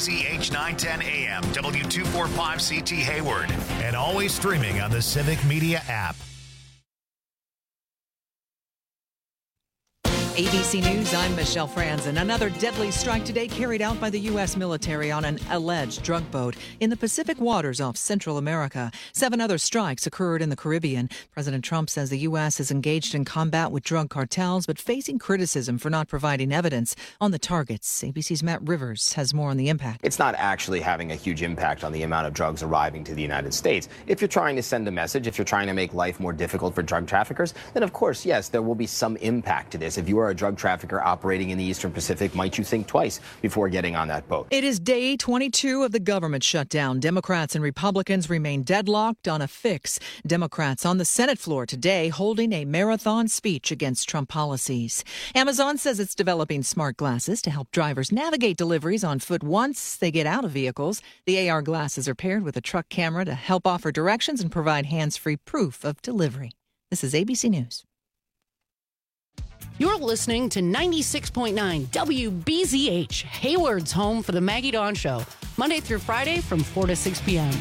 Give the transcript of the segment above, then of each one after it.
WBZH 910 AM, W245CT Hayward, and always streaming on the Civic Media app. ABC News, I'm Michelle Franzen. Another deadly strike today carried out by the U.S. military on an alleged drug boat in the Pacific waters off Central America. 7 other strikes occurred in the Caribbean. President Trump says the U.S. is engaged in combat with drug cartels, but facing criticism for not providing evidence on the targets. ABC's Matt Rivers has more on the impact. It's not actually having a huge impact on the amount of drugs arriving to the United States. If you're trying to send a message, if you're trying to make life more difficult for drug traffickers, then of course, yes, there will be some impact to this. If you are a drug trafficker operating in the Eastern Pacific, might you think twice before getting on that boat? It is day 22 of the government shutdown. Democrats and Republicans remain deadlocked on a fix. Democrats on the Senate floor today holding a marathon speech against Trump policies. Amazon says it's developing smart glasses to help drivers navigate deliveries on foot once they get out of vehicles. The AR glasses are paired with a truck camera to help offer directions and provide hands-free proof of delivery. This is ABC News. You're listening to 96.9 WBZH, Hayward's home for the Maggie Dawn Show, Monday through Friday from 4 to 6 p.m.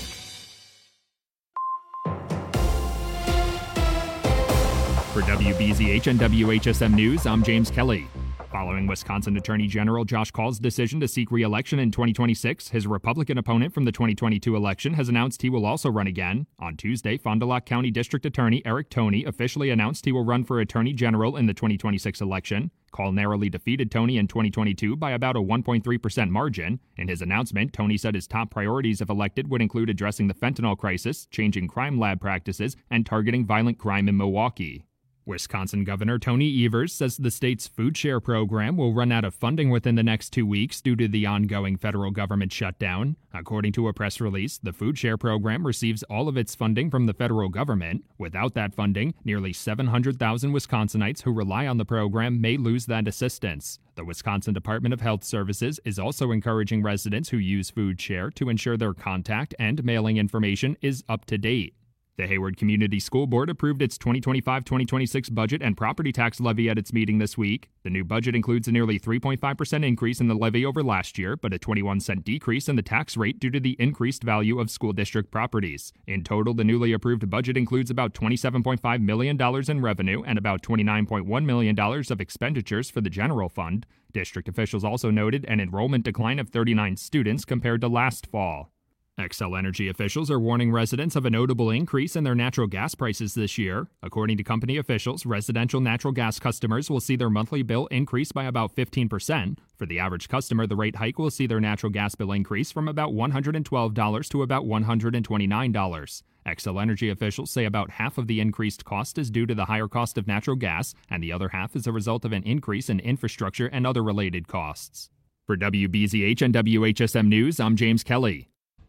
For WBZH and WHSM News, I'm James Kelly. Following Wisconsin Attorney General Josh Kaul's decision to seek re-election in 2026, his Republican opponent from the 2022 election has announced he will also run again. On Tuesday, Fond du Lac County District Attorney Eric Toney officially announced he will run for Attorney General in the 2026 election. Kaul narrowly defeated Toney in 2022 by about a 1.3% margin. In his announcement, Toney said his top priorities if elected would include addressing the fentanyl crisis, changing crime lab practices, and targeting violent crime in Milwaukee. Wisconsin Governor Tony Evers says the state's food share program will run out of funding within the next 2 weeks due to the ongoing federal government shutdown. According to a press release, the food share program receives all of its funding from the federal government. Without that funding, nearly 700,000 Wisconsinites who rely on the program may lose that assistance. The Wisconsin Department of Health Services is also encouraging residents who use food share to ensure their contact and mailing information is up to date. The Hayward Community School Board approved its 2025-2026 budget and property tax levy at its meeting this week. The new budget includes a nearly 3.5% increase in the levy over last year, but a 21-cent decrease in the tax rate due to the increased value of school district properties. In total, the newly approved budget includes about $27.5 million in revenue and about $29.1 million of expenditures for the general fund. District officials also noted an enrollment decline of 39 students compared to last fall. Xcel Energy officials are warning residents of a notable increase in their natural gas prices this year. According to company officials, residential natural gas customers will see their monthly bill increase by about 15%. For the average customer, the rate hike will see their natural gas bill increase from about $112 to about $129. Xcel Energy officials say about half of the increased cost is due to the higher cost of natural gas, and the other half is a result of an increase in infrastructure and other related costs. For WBZH and WHSM News, I'm James Kelly.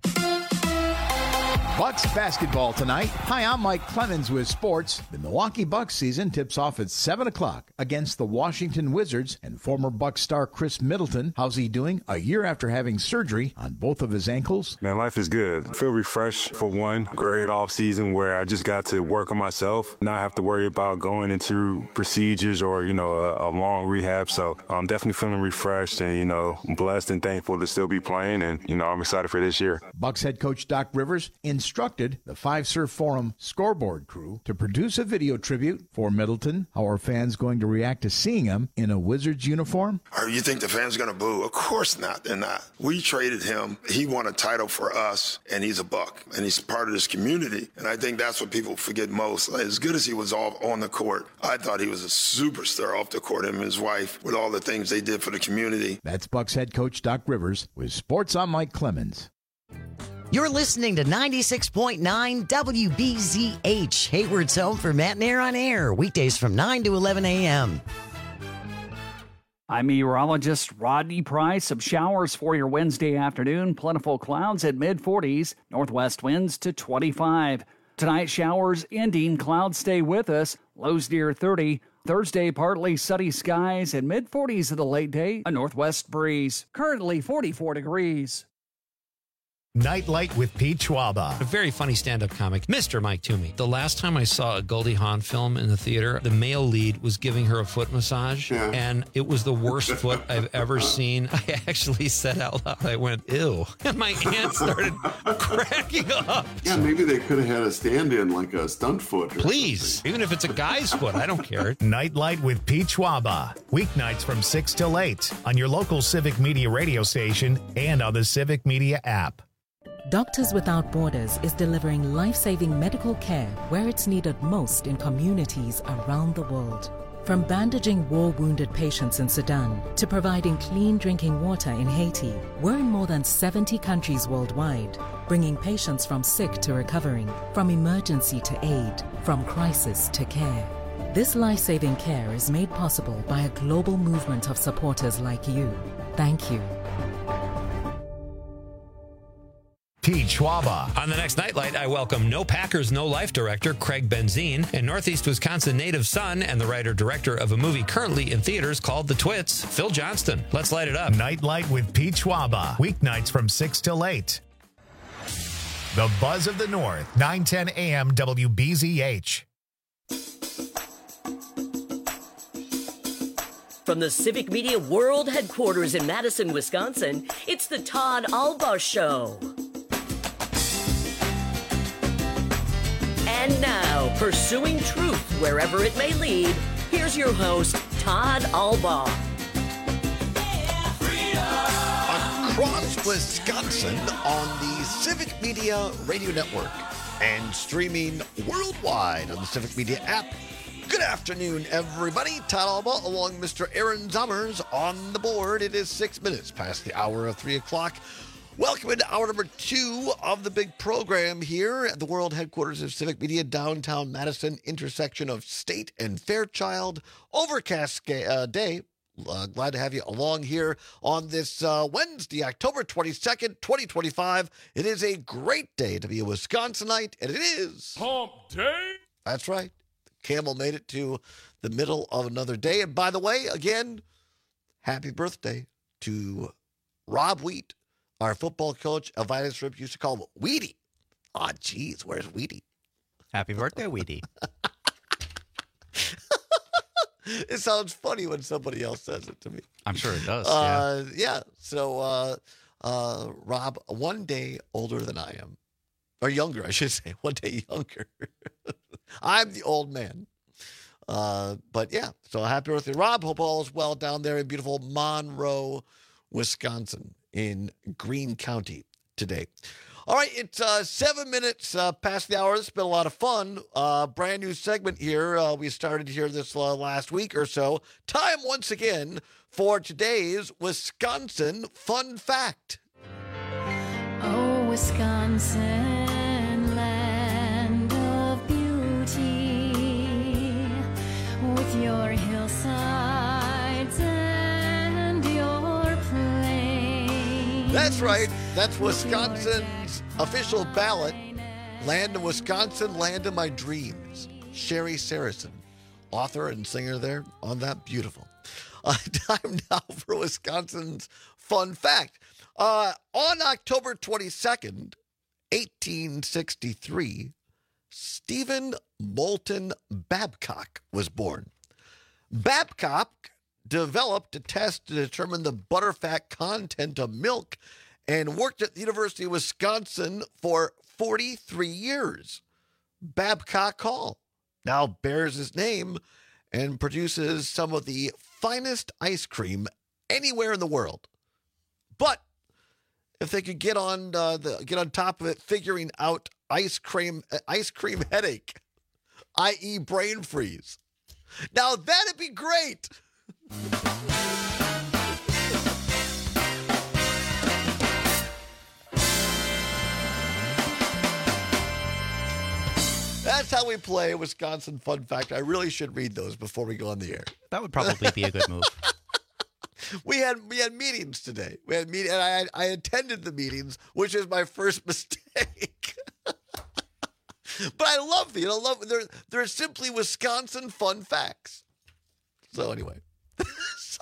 Bucks basketball tonight. Hi, I'm Mike Clemens with sports. The Milwaukee Bucks season tips off at 7 o'clock against the Washington Wizards and former Bucks star Chris Middleton. How's he doing a year after having surgery on both of his ankles? Man, life is good. I feel refreshed for one. Great off season where I just got to work on myself, not have to worry about going into procedures or, a long rehab. So I'm definitely feeling refreshed and, blessed and thankful to still be playing. And, I'm excited for this year. Bucks head coach Doc Rivers instructed the Five Surf Forum scoreboard crew to produce a video tribute for Middleton. How are fans going to react to seeing him in a Wizards uniform? Or you think the fans are going to boo? Of course not. They're not. We traded him. He won a title for us, and he's a Buck, and he's part of this community. And I think that's what people forget most. As good as he was on the court, I thought he was a superstar off the court, him and his wife, with all the things they did for the community. That's Bucks head coach Doc Rivers with Sports. I'm Mike Clemens. You're listening to 96.9 WBZH, Hayward's home for Matt and Air on Air, weekdays from 9 to 11 a.m. I'm meteorologist Rodney Price. Some showers for your Wednesday afternoon. Plentiful clouds at mid-40s, northwest winds to 25. Tonight, showers ending, clouds stay with us, lows near 30. Thursday, partly sunny skies and mid-40s in the late day, a northwest breeze. Currently 44 degrees. Nightlight with Pete Schwaba. A very funny stand-up comic, Mr. Mike Toomey. The last time I saw a Goldie Hawn film in the theater, the male lead was giving her a foot massage, and it was the worst foot I've ever seen. I actually said out loud, I went, ew. And my aunt started cracking up. Yeah, maybe they could have had a stand-in like a stunt foot. Please, even if it's a guy's foot, I don't care. Nightlight with Pete Schwaba. Weeknights from 6 till 8 on your local Civic Media radio station and on the Civic Media app. Doctors Without Borders is delivering life-saving medical care where it's needed most in communities around the world. From bandaging war-wounded patients in Sudan to providing clean drinking water in Haiti, we're in more than 70 countries worldwide, bringing patients from sick to recovering, from emergency to aid, from crisis to care. This life-saving care is made possible by a global movement of supporters like you. Thank you. Pete Schwaba. On the next Nightlight, I welcome No Packers, No Life director Craig Benzine and Northeast Wisconsin native son and the writer-director of a movie currently in theaters called The Twits, Phil Johnston. Let's light it up. Nightlight with Pete Schwaba. Weeknights from 6 till 8. The Buzz of the North, 9:10 a.m. WBZH. From the Civic Media World Headquarters in Madison, Wisconsin, it's the Todd Alba Show. And now, pursuing truth wherever it may lead, here's your host, Todd Alba. Across Wisconsin on the Civic Media Radio Network and streaming worldwide on the Civic Media app. Good afternoon, everybody. Todd Alba along with Mr. Aaron Zommers on the board. It is 6 minutes past the hour of 3 o'clock. Welcome into hour number 2 of the big program here at the world headquarters of Civic Media, downtown Madison, intersection of State and Fairchild. Overcast day. Glad to have you along here on this Wednesday, October 22nd, 2025. It is a great day to be a Wisconsinite, and it is Hump Day. That's right. Camel made it to the middle of another day. And by the way, again, happy birthday to Rob Wheat, our football coach. Elvira Strip used to call him Wheaty. Oh, geez, where's Wheaty? Happy birthday, Wheaty. It sounds funny when somebody else says it to me. I'm sure it does. Yeah. So, Rob, one day older than I am. Or younger, I should say. One day younger. I'm the old man. But yeah, so happy birthday, Rob. Hope all is well down there in beautiful Monroe, Wisconsin, in Greene County today. All right, it's 7 minutes past the hour. It's been a lot of fun. Brand new segment here. We started here this last week or so. Time once again for today's Wisconsin Fun Fact. Oh, Wisconsin, land of beauty, with your hillsides and your plains. That's right. That's Wisconsin's official ballot. Land of Wisconsin, land of my dreams. Sherry Saracen, author and singer there on that. Beautiful. Time now for Wisconsin's Fun Fact. On October 22nd, 1863, Stephen Moulton Babcock was born. Babcock developed a test to determine the butterfat content of milk and worked at the University of Wisconsin for 43 years. Babcock Hall now bears his name and produces some of the finest ice cream anywhere in the world. But if they could get on top of it, figuring out ice cream headache, i.e. brain freeze. Now that'd be great. That's how we play Wisconsin Fun Fact. I really should read those before we go on the air. That would probably be a good move. We had meetings today. And I attended the meetings, which is my first mistake. But I love them. They're simply Wisconsin fun facts. So anyway, so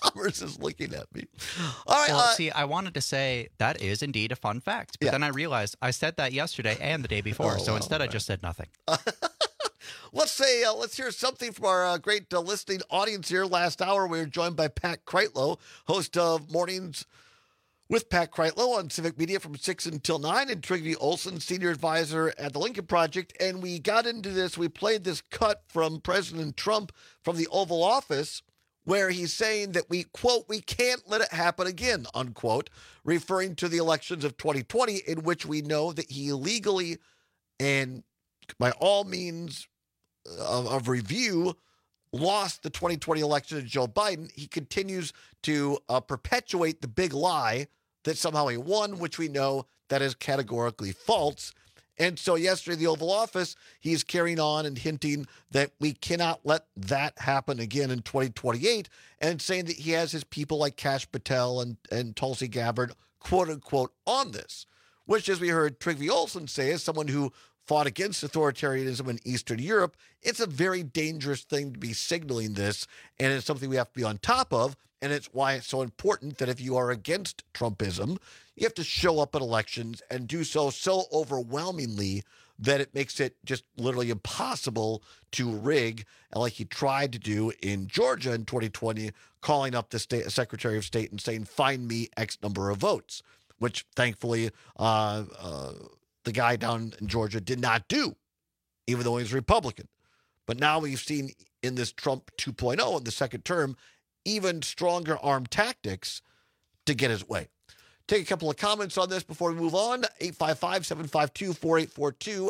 Chalmers is looking at me. All right. Well, see, I wanted to say that is indeed a fun fact, but then I realized I said that yesterday and the day before, so instead I just said nothing. Let's hear something from our great listening audience here. Last hour, we were joined by Pat Kreitlow, host of Mornings with Pat Kreitlow on Civic Media from 6 until 9, and Trygve Olsen, senior advisor at the Lincoln Project. And we got into this. We played this cut from President Trump from the Oval Office where he's saying that we, quote, we can't let it happen again, unquote, referring to the elections of 2020 in which we know that he illegally and by all means of review lost the 2020 election to Joe Biden. He continues to perpetuate the big lie that somehow he won, which we know that is categorically false. And so yesterday, the Oval Office, he's carrying on and hinting that we cannot let that happen again in 2028, and saying that he has his people like Kash Patel and Tulsi Gabbard, quote unquote, on this, which, as we heard Trygve Olsen say, as someone who fought against authoritarianism in Eastern Europe, it's a very dangerous thing to be signaling this, and it's something we have to be on top of. And it's why it's so important that if you are against Trumpism, you have to show up at elections and do so overwhelmingly that it makes it just literally impossible to rig, and like he tried to do in Georgia in 2020, calling up the Secretary of State and saying, find me X number of votes, which thankfully the guy down in Georgia did not do, even though he's Republican. But now we've seen in this Trump 2.0 in the second term, even stronger armed tactics to get his way. Take a couple of comments on this before we move on. 855-752-4842,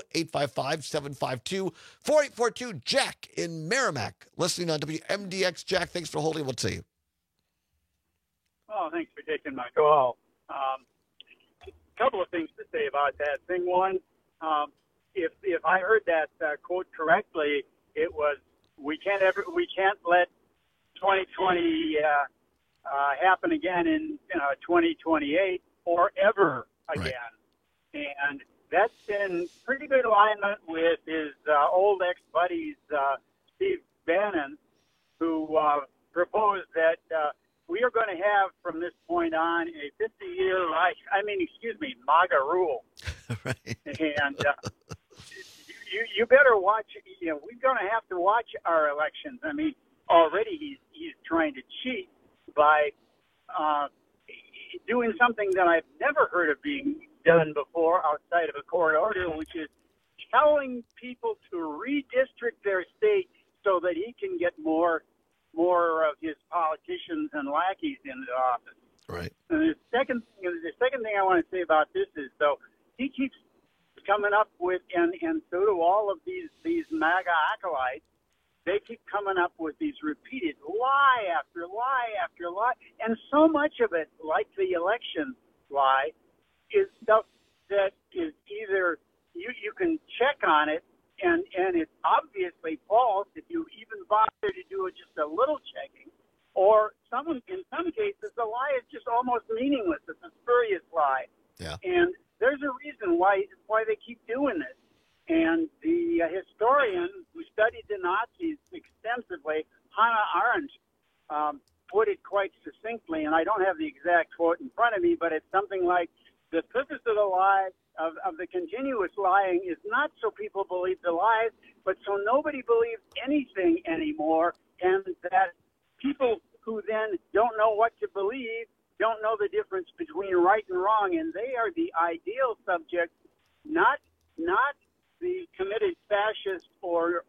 855-752-4842. Jack in Merrimack, listening on WMDX. Jack, thanks for holding. We'll see you. Oh, thanks for taking my call. A couple of things to say about that. Thing one, if I heard that quote correctly, it was we can't let 2020 happen again in 2028 or ever again. Right. And that's in pretty good alignment with his old ex-buddies, Steve Bannon, who proposed that we are going to have from this point on a 50-year MAGA rule. Right. And you better watch, we're going to have to watch our elections. I mean, already he's trying to cheat by doing something that I've never heard of being done before outside of a court order, which is telling people to redistrict their state so that he can get more of his politicians and lackeys into office. Right. And the second thing I want to say about this is, though, he keeps coming up with, and so do all of these MAGA acolytes, they keep coming up with these repeated lie after lie after lie. And so much of it, like the election lie, is stuff that is either you can check on it and it's obviously false if you even bother to do just a little checking, or in some cases the lie is just almost meaningless. It's a spurious lie. Yeah. And there's a reason why they keep doing this. And the historian who studied the Nazis extensively, Hannah Arendt, put it quite succinctly, and I don't have the exact quote in front of me, but it's something like, the purpose of the lie, of the continuous lying, is not so people believe the lies, but so nobody believes anything anymore, and that people who then don't know what to believe don't know the difference between right and wrong, and they are the ideal subject, not the committed fascist or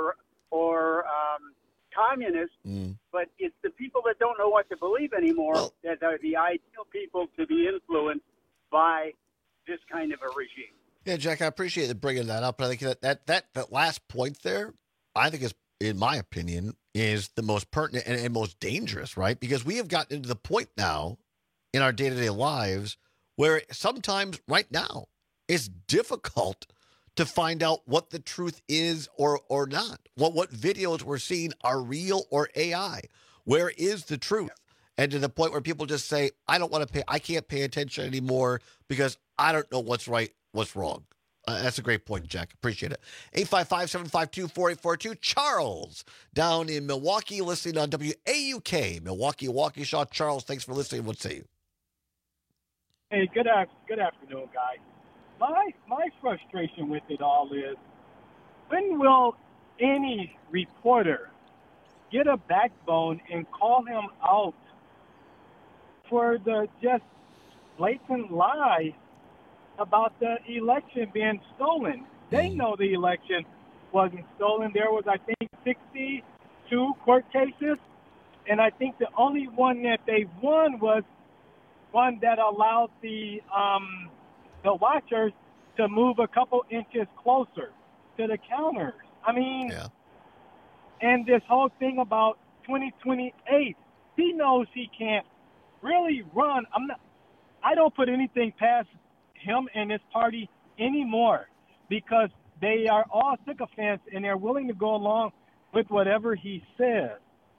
communist, but it's the people that don't know what to believe anymore that are the ideal people to be influenced by this kind of a regime. Yeah, Jack, I appreciate you bringing that up. But I think that last point there, I think is, in my opinion, is the most pertinent and most dangerous, right? Because we have gotten to the point now in our day-to-day lives where sometimes right now it's difficult to find out what the truth is or not. What videos we're seeing are real or AI. Where is the truth? And to the point where people just say, I can't pay attention anymore because I don't know what's right, what's wrong. That's a great point, Jack. Appreciate it. 855-752-4842. Charles down in Milwaukee listening on WAUK. Milwaukee, Waukesha. Charles, thanks for listening. What say you? Hey, good afternoon, guys. My frustration with it all is, when will any reporter get a backbone and call him out for the just blatant lie about the election being stolen? They know the election wasn't stolen. There was, I think, 62 court cases, and I think the only one that they won was one that allowed the watchers to move a couple inches closer to the counters. I mean, and this whole thing about 2028, he knows he can't really run. I don't put anything past him and his party anymore, because they are all sycophants and they're willing to go along with whatever he says.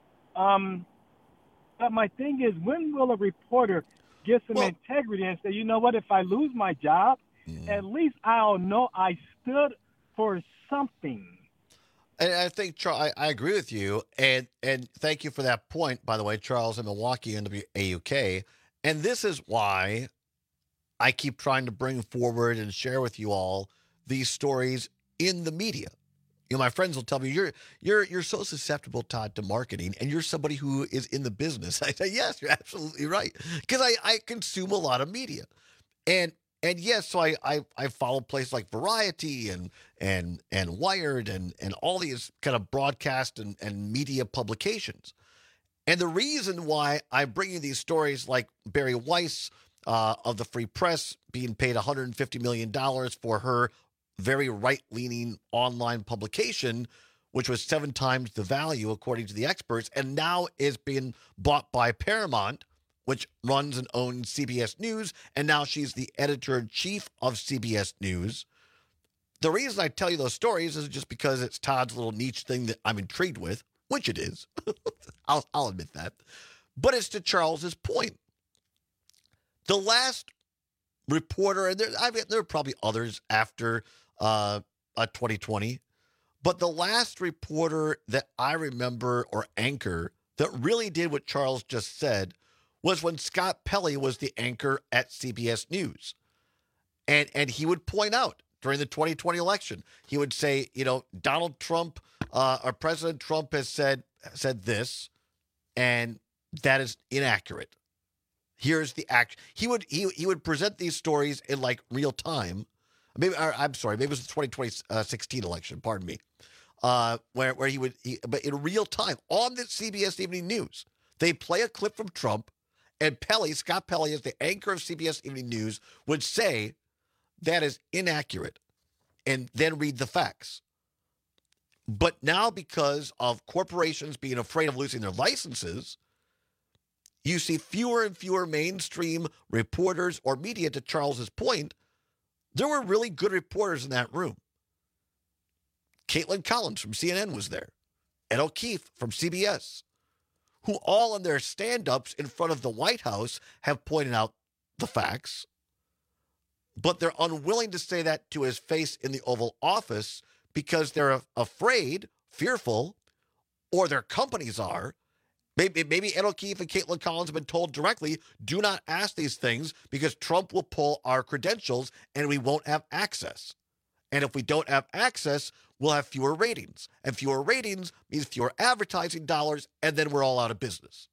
But my thing is, when will a reporter get some integrity and say, you know what, if I lose my job, at least I'll know I stood for something. And I think, Charles, I agree with you, and thank you for that point, by the way, Charles, in Milwaukee, NWAUK. And this is why I keep trying to bring forward and share with you all these stories in the media. You know, my friends will tell me, you're so susceptible, Todd, to marketing, and you're somebody who is in the business. I say, yes, you're absolutely right, because I consume a lot of media, and yes, so I follow places like Variety and Wired and all these kind of broadcast and media publications. And the reason why I bring you these stories like Bari Weiss of the Free Press being paid $150 million for her very right-leaning online publication, which was 7 times the value, according to the experts, and now is being bought by Paramount, which runs and owns CBS News, and now she's the editor-in-chief of CBS News. The reason I tell you those stories is just because it's Todd's little niche thing that I'm intrigued with, which it is. I'll admit that. But it's to Charles's point. The last reporter, and there are probably others after 2020, but the last reporter that I remember, or anchor, that really did what Charles just said was when Scott Pelley was the anchor at CBS News. And he would point out during the 2020 election, he would say, you know, Donald Trump, or President Trump has said this, and that is inaccurate. Here's the act. He would present these stories in like real time. Maybe it was the 2016 election. Pardon me. Where he would, but in real time on the CBS Evening News, they play a clip from Trump, and Scott Pelley, as the anchor of CBS Evening News, would say that is inaccurate, and then read the facts. But now, because of corporations being afraid of losing their licenses, you see fewer and fewer mainstream reporters or media. To Charles's point, there were really good reporters in that room. Caitlin Collins from CNN was there. Ed O'Keefe from CBS, who all in their stand-ups in front of the White House have pointed out the facts, but they're unwilling to say that to his face in the Oval Office because they're afraid, fearful, or their companies are. Maybe Ed O'Keefe and Caitlin Collins have been told directly, do not ask these things because Trump will pull our credentials and we won't have access. And if we don't have access, we'll have fewer ratings. And fewer ratings means fewer advertising dollars, and then we're all out of business.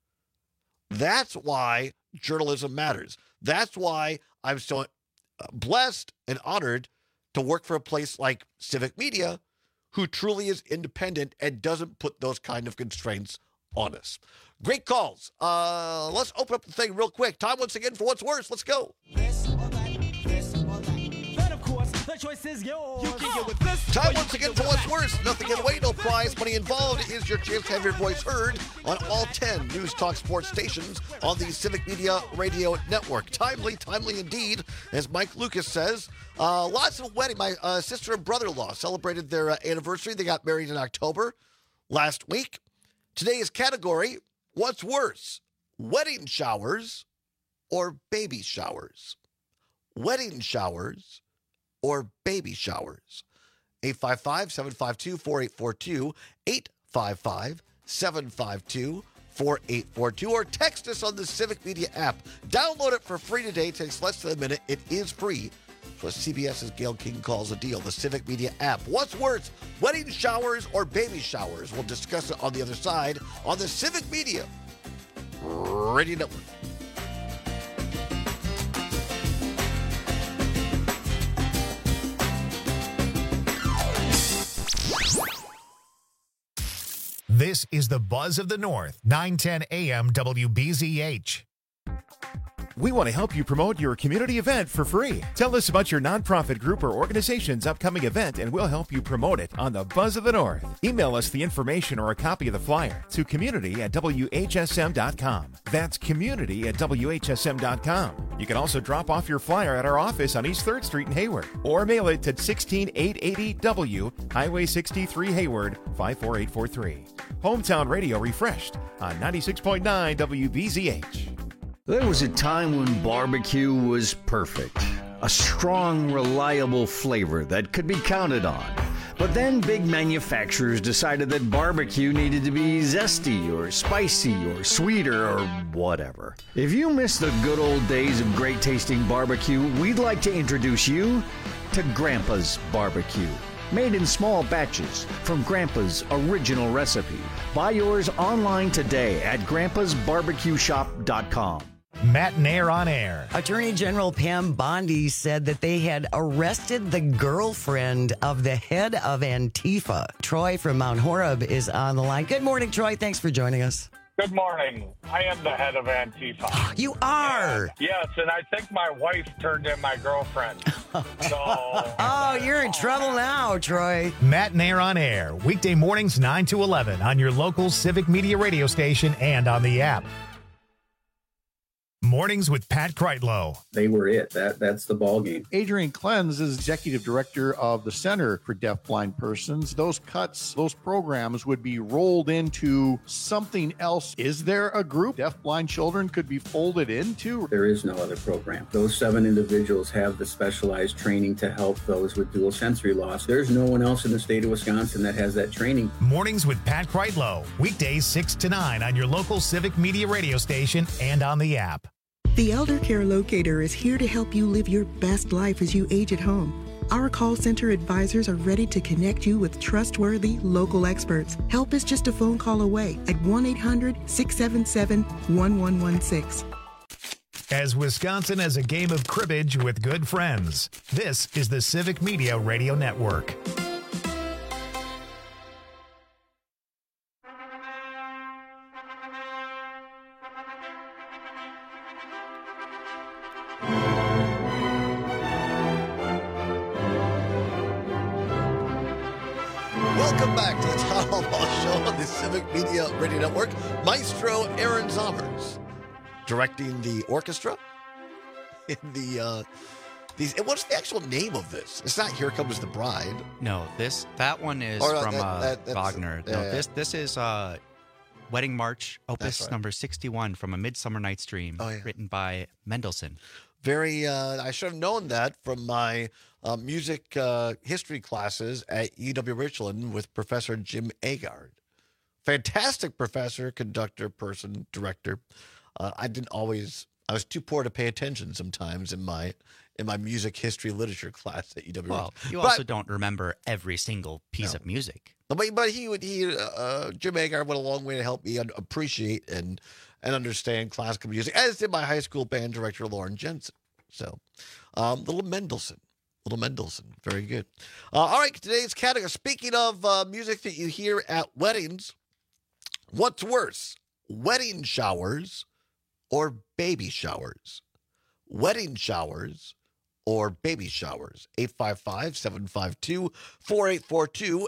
That's why journalism matters. That's why I'm so blessed and honored to work for a place like Civic Media, who truly is independent and doesn't put those kind of constraints on us. Great calls. Let's open up the thing real quick. Time once again for What's Worse. Let's go. The choice is yours. You can get with this. Time once again for What's Worse. Nothing in away, no prize, money involved. Is your chance to have your voice heard on all 10 News Talk Sports stations on the Civic Media Radio Network. Timely indeed, as Mike Lucas says. Lots of wedding. My sister and brother-in-law celebrated their anniversary. They got married in October last week. Today's category, What's Worse, wedding showers or baby showers? Wedding showers or baby showers? 855-752-4842, 855-752-4842, or text us on the Civic Media app. Download it for free today. It takes less than a minute. It is free. It's what CBS's Gail King calls a deal, the Civic Media app. What's worse, wedding showers or baby showers? We'll discuss it on the other side on the Civic Media Radio Network. This is the Buzz of the North, 910 AM WBZH. We want to help you promote your community event for free. Tell us about your nonprofit group or organization's upcoming event, and we'll help you promote it on the Buzz of the North. Email us the information or a copy of the flyer to community@WHSM.com. That's community@WHSM.com. You can also drop off your flyer at our office on East 3rd Street in Hayward, or mail it to 16880 W, Highway 63 Hayward, 54843. Hometown Radio refreshed on 96.9 WBZH. There was a time when barbecue was perfect. A strong, reliable flavor that could be counted on. But then big manufacturers decided that barbecue needed to be zesty or spicy or sweeter or whatever. If you miss the good old days of great tasting barbecue, we'd like to introduce you to Grandpa's Barbecue. Made in small batches from Grandpa's original recipe. Buy yours online today at grandpasbarbecueshop.com. Matt Nair on air. Attorney General Pam Bondi said that they had arrested the girlfriend of the head of Antifa. Troy from Mount Horeb is on the line. Good morning, Troy. Thanks for joining us. Good morning. I am the head of Antifa. You are? Yes, and I think my wife turned in my girlfriend. So. Oh, you're in trouble now, Troy. Matt Nair on air. Weekday mornings 9 to 11 on your local Civic Media radio station and on the app. Mornings with Pat Kreitlow. They were it. That's the ball game. Adrian Clens is executive director of the Center for Deafblind Persons. Those cuts, those programs would be rolled into something else. Is there a group deafblind children could be folded into? There is no other program. Those 7 individuals have the specialized training to help those with dual sensory loss. There's no one else in the state of Wisconsin that has that training. Mornings with Pat Kreitlow. Weekdays 6 to 9 on your local Civic Media radio station and on the app. The Elder Care Locator is here to help you live your best life as you age at home. Our call center advisors are ready to connect you with trustworthy local experts. Help is just a phone call away at 1-800-677-1116. As Wisconsin has a game of cribbage with good friends, this is the Civic Media Radio Network. Welcome back to the Todd Albaugh Show on the Civic Media Radio Network. Maestro Aaron Zommers directing the orchestra in the what's the actual name of this? It's not Here Comes the Bride. No, that one is from Wagner. This is Wedding March, Opus number 61 from A Midsummer Night's Dream, written by Mendelssohn. Very, I should have known that from my music history classes at UW Richland with Professor Jim Agard. Fantastic professor, conductor, person, director. I was too poor to pay attention sometimes in my music history literature class at UW. Well, you also don't remember every single piece of music. But Jim Agard went a long way to help me appreciate and understand classical music, as did my high school band director, Lauren Jensen. So, little Mendelssohn, very good. All right, today's category. Speaking of music that you hear at weddings, what's worse, wedding showers or baby showers? Wedding showers or baby showers? 855-752-4842,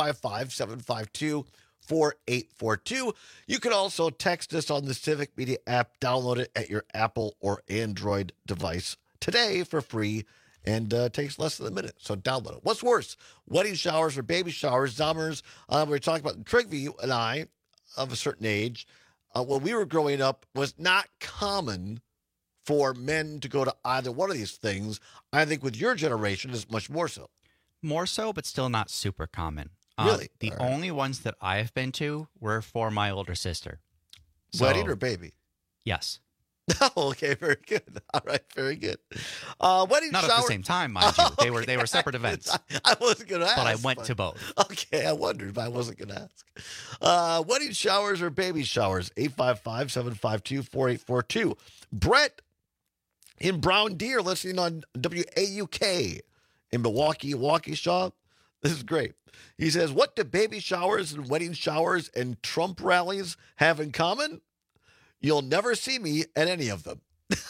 855-752-4842. You can also text us on the Civic Media app. Download it at your Apple or Android device today for free, and takes less than a minute. So download it. What's worse, wedding showers or baby showers? Zommers, we were talking about Trigby, you and I, of a certain age, when we were growing up, was not common for men to go to either one of these things. I think with your generation, it's much more so. More so, but still not super common. Really? The only ones that I've been to were for my older sister. Wedding or baby? Yes. Oh, okay, very good. All right, very good. Wedding Not shower... at the same time, mind you. They were separate events. I wasn't going to ask. But I went to both. Okay, I wondered, but I wasn't going to ask. Wedding showers or baby showers? 855-752-4842. Brett in Brown Deer listening on WAUK in Milwaukee, Waukesha. This is great. He says, what do baby showers and wedding showers and Trump rallies have in common? You'll never see me at any of them.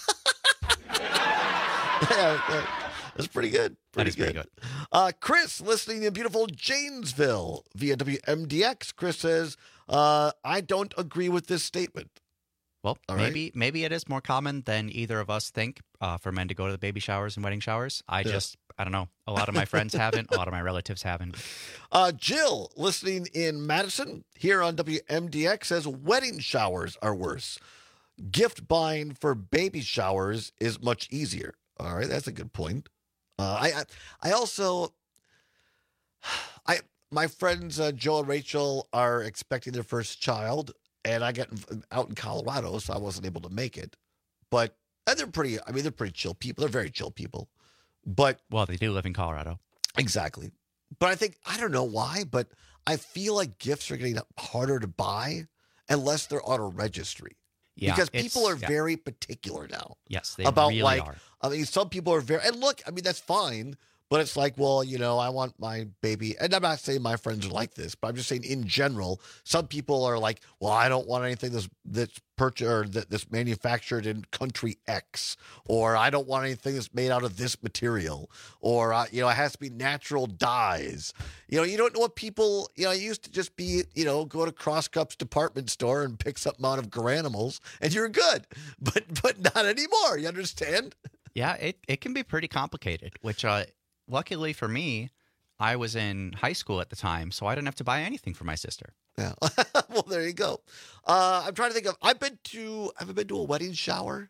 Yeah, that's pretty good. Pretty good. Chris, listening in beautiful Janesville via WMDX. Chris says, I don't agree with this statement. Well, maybe it is more common than either of us think for men to go to the baby showers and wedding showers. I don't know. A lot of my friends haven't. A lot of my relatives haven't. Jill, listening in Madison here on WMDX, says wedding showers are worse. Gift buying for baby showers is much easier. All right, that's a good point. I also, my friends Joe and Rachel are expecting their first child, and I got out in Colorado, so I wasn't able to make it. But they're pretty. I mean, they're pretty chill people. They're very chill people. But they do live in Colorado. Exactly. But I think, I don't know why, but I feel like gifts are getting harder to buy unless they're on a registry. Yeah, because people are very particular now. Yes, they about really are. I mean, some people are very, and look, I mean, that's fine. But it's like, well, I want my baby, and I'm not saying my friends are like this, but I'm just saying in general, some people are like, well, I don't want anything that's purchased or that's manufactured in country X, or I don't want anything that's made out of this material, or it has to be natural dyes. You don't know what people. It used to just be, go to Cross Cups department store and pick something out of Garanimals, and you're good. But not anymore. You understand? Yeah, it can be pretty complicated, which. Luckily for me, I was in high school at the time, so I didn't have to buy anything for my sister. Yeah. Well, there you go. I'm trying to think of. Have I been to a wedding shower?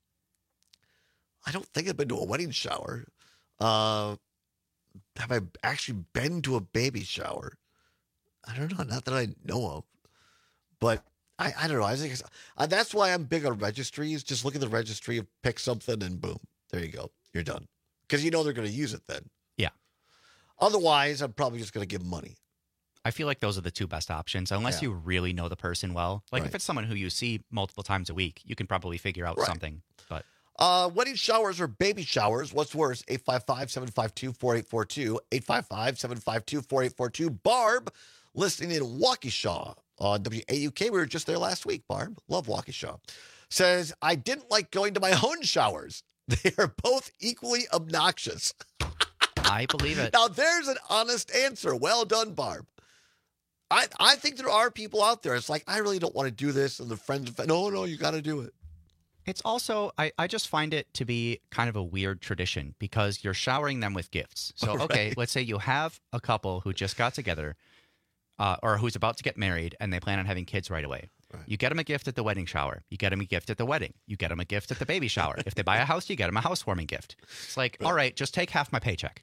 I don't think I've been to a wedding shower. Have I actually been to a baby shower? I don't know. Not that I know of. But I don't know. I think that's why I'm big on registries. Just look at the registry, pick something, and boom, there you go. You're done. Because they're going to use it then. Yeah. Otherwise, I'm probably just going to give money. I feel like those are the two best options, unless you really know the person well. Like if it's someone who you see multiple times a week, you can probably figure out something. But wedding showers or baby showers, what's worse? 855-752-4842. 855-752-4842. Barb, listening in Waukesha on WAUK. We were just there last week, Barb. Love Waukesha. Says, I didn't like going to my own showers. They are both equally obnoxious. I believe it. Now, there's an honest answer. Well done, Barb. I think there are people out there. It's like, I really don't want to do this. And the friends, no, you got to do it. It's also, I just find it to be kind of a weird tradition because you're showering them with gifts. So, okay, let's say you have a couple who just got together or who's about to get married and they plan on having kids right away. Right. You get them a gift at the wedding shower. You get them a gift at the wedding. You get them a gift at the baby shower. If they buy a house, you get them a housewarming gift. It's like, all right, just take half my paycheck.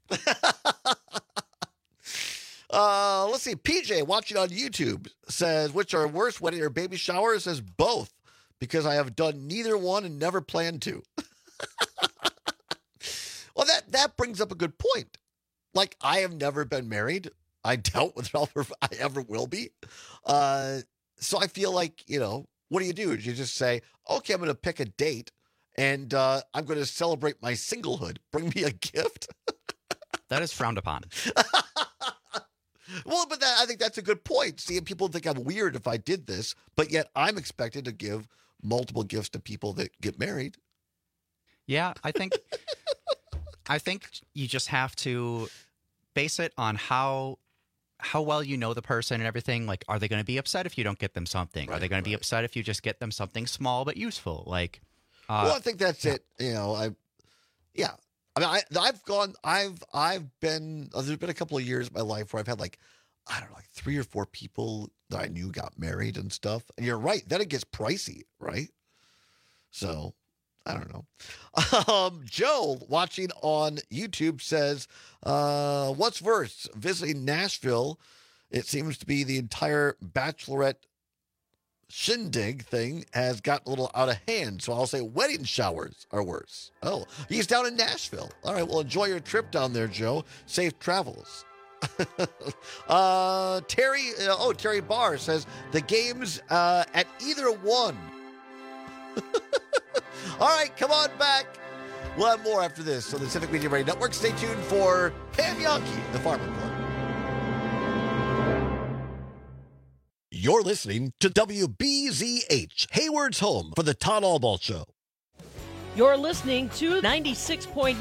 Let's see. PJ, watching on YouTube, says, which are worse, wedding or baby showers? Says both, because I have done neither one and never plan to. Well, that brings up a good point. Like, I have never been married. I doubt whether I ever will be. So I feel like, what do? You just say, okay, I'm going to pick a date and I'm going to celebrate my singlehood. Bring me a gift. That is frowned upon. Well, but I think that's a good point. See, people think I'm weird if I did this, but yet I'm expected to give multiple gifts to people that get married. Yeah, I think you just have to base it on how well you know the person and everything. Like, are they going to be upset if you don't get them something? Are they going to be upset if you just get them something small but useful? Like, well, I think that's it. I mean, I've been. There's been a couple of years in my life where I've had like 3 or 4 people that I knew got married and stuff. And you're right, then it gets pricey, right? So, I don't know. Joe, watching on YouTube, says, what's worse, visiting Nashville? It seems to be the entire bachelorette shindig thing has gotten a little out of hand. So I'll say wedding showers are worse. Oh, he's down in Nashville. All right, well, enjoy your trip down there, Joe. Safe travels. Terry Barr says the game's at either one. All right, come on back. We'll have more after this on the Civic Media Radio Network. Stay tuned for Pam Yankee, the Farm Report. You're listening to WBZH, Hayward's home for the Todd Albaugh Show. You're listening to 96.9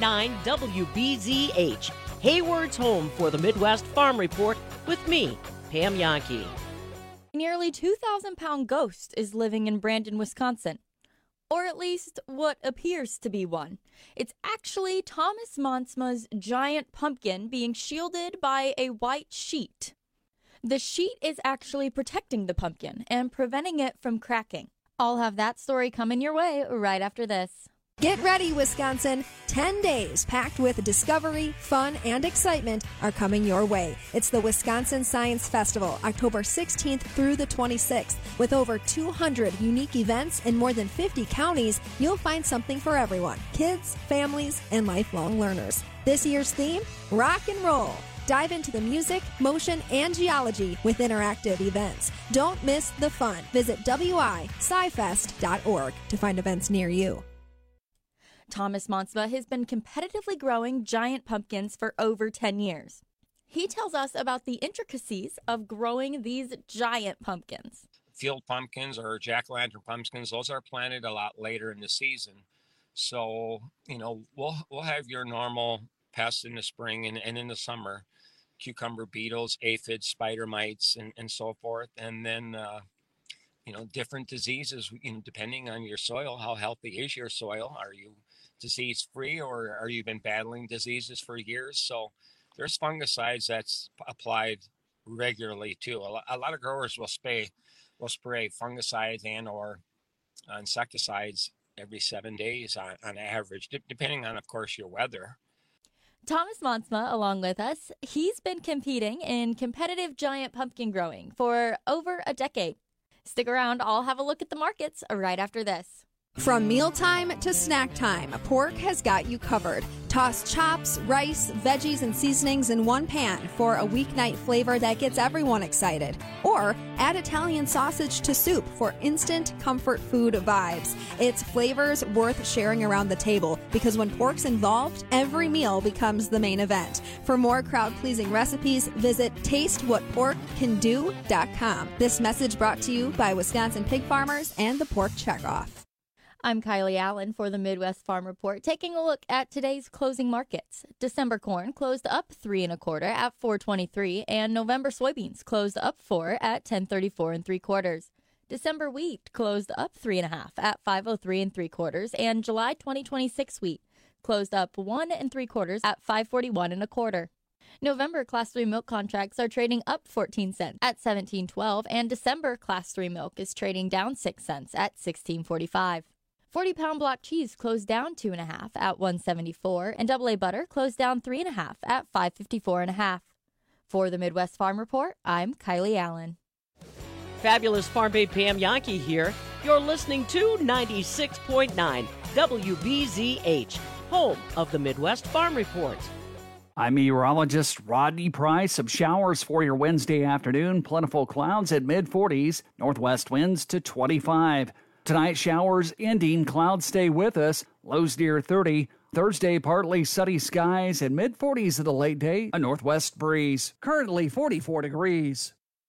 WBZH, Hayward's home for the Midwest Farm Report with me, Pam Yankee. Nearly 2,000-pound ghost is living in Brandon, Wisconsin. Or at least what appears to be one. It's actually Thomas Monsma's giant pumpkin being shielded by a white sheet. The sheet is actually protecting the pumpkin and preventing it from cracking. I'll have that story coming your way right after this. Get ready, Wisconsin. 10 days packed with discovery, fun, and excitement are coming your way. It's the Wisconsin Science Festival, October 16th through the 26th. With over 200 unique events in more than 50 counties, you'll find something for everyone. Kids, families, and lifelong learners. This year's theme, rock and roll. Dive into the music, motion, and geology with interactive events. Don't miss the fun. Visit wiscifest.org to find events near you. Thomas Monsma has been competitively growing giant pumpkins for over 10 years. He tells us about the intricacies of growing these giant pumpkins. Field pumpkins or jack-o'-lantern pumpkins, those are planted a lot later in the season. So, we'll have your normal pests in the spring and in the summer, cucumber beetles, aphids, spider mites, and so forth. And then, different diseases, depending on your soil. How healthy is your soil? Are you disease-free, or are you been battling diseases for years? So there's fungicides that's applied regularly too. A lot of growers will spray fungicides and or insecticides every 7 days on average, depending on, of course, your weather. Thomas Monsma, along with us, he's been competing in competitive giant pumpkin growing for over a decade. Stick around, I'll have a look at the markets right after this. From mealtime to snack time, Pork has got you covered. Toss chops, rice, veggies, and seasonings in one pan for a weeknight flavor that gets everyone excited. Or add Italian sausage to soup for instant comfort food vibes. It's flavors worth sharing around the table because when pork's involved, every meal becomes the main event. For more crowd-pleasing recipes, visit tastewhatporkcando.com. This message brought to you by Wisconsin pig farmers and the Pork Checkoff. I'm Kylie Allen for the Midwest Farm Report, taking a look at today's closing markets. December corn closed up 3 1/4 at $4.23, and November soybeans closed up 4 at $10.34 3/4. December wheat closed up 3 1/2 at $5.03 3/4, and July 2026 wheat closed up 1 3/4 at $5.41 1/4. November Class 3 milk contracts are trading up 14 cents at $17.12, and December Class 3 milk is trading down 6 cents at $16.45. 40-pound block cheese closed down 2 1/2 at $1.74, and AA butter closed down 3 1/2 at $5.54 1/2. For the Midwest Farm Report, I'm Kylie Allen. Fabulous Farm Babe Pam Yankee here. You're listening to 96.9 WBZH, home of the Midwest Farm Report. I'm meteorologist Rodney Price. Some showers for your Wednesday afternoon. Plentiful clouds at mid-40s. Northwest winds to 25. Tonight, showers ending. Clouds stay with us. Lows near 30. Thursday, partly sunny skies and mid-40s in the late day. A northwest breeze. Currently 44 degrees.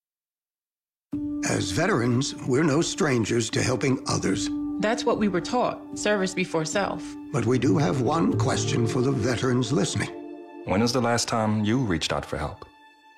As veterans, we're no strangers to helping others. That's what we were taught. Service before self. But we do have one question for the veterans listening. When was the last time you reached out for help?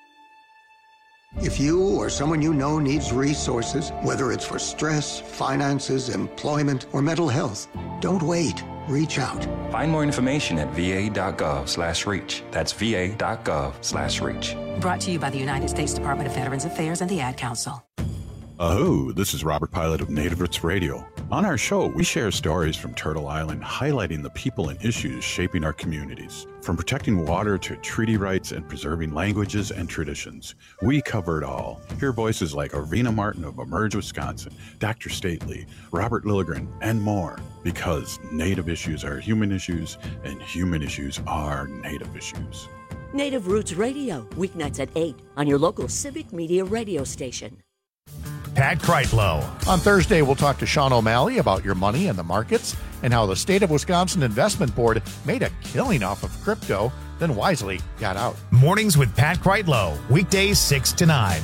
If you or someone you know needs resources, whether it's for stress, finances, employment, or mental health, don't wait. Reach out. Find more information at va.gov/reach. That's va.gov/reach. Brought to you by the United States Department of Veterans Affairs and the Ad Council. Aho, this is Robert Pilot of Native Roots Radio. On our show, we share stories from Turtle Island highlighting the people and issues shaping our communities. From protecting water to treaty rights and preserving languages and traditions, we cover it all. Hear voices like Arvina Martin of Emerge Wisconsin, Dr. Stately, Robert Lilligren, and more. Because Native issues are human issues, and human issues are Native issues. Native Roots Radio, weeknights at 8 on your local Civic Media radio station. Pat Kreitlow. On Thursday, we'll talk to Sean O'Malley about your money and the markets and how the State of Wisconsin Investment Board made a killing off of crypto, then wisely got out. Mornings with Pat Kreitlow, weekdays 6 to 9.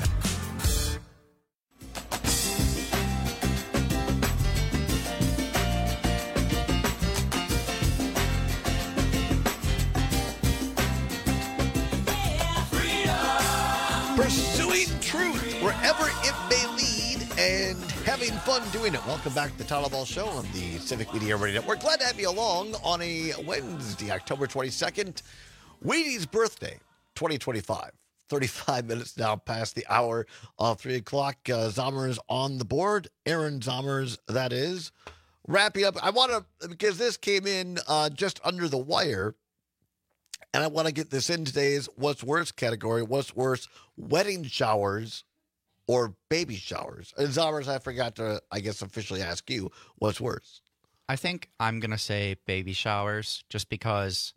Pursuing truth wherever it may lead and having fun doing it. Welcome back to the Tyler Ball Show on the Civic Media Radio Network. Glad to have you along on a Wednesday, October 22nd, Wheaties birthday, 2025. 35 minutes now past the hour of 3 o'clock. Zommers on the board. Aaron Zommers, that is. Wrapping up, I want to, because this came in just under the wire, and I want to get this in today's What's Worse category. What's worse, wedding showers or baby showers? And Zommers, I forgot to, I guess, officially ask you, what's worse? I think I'm going to say baby showers just because,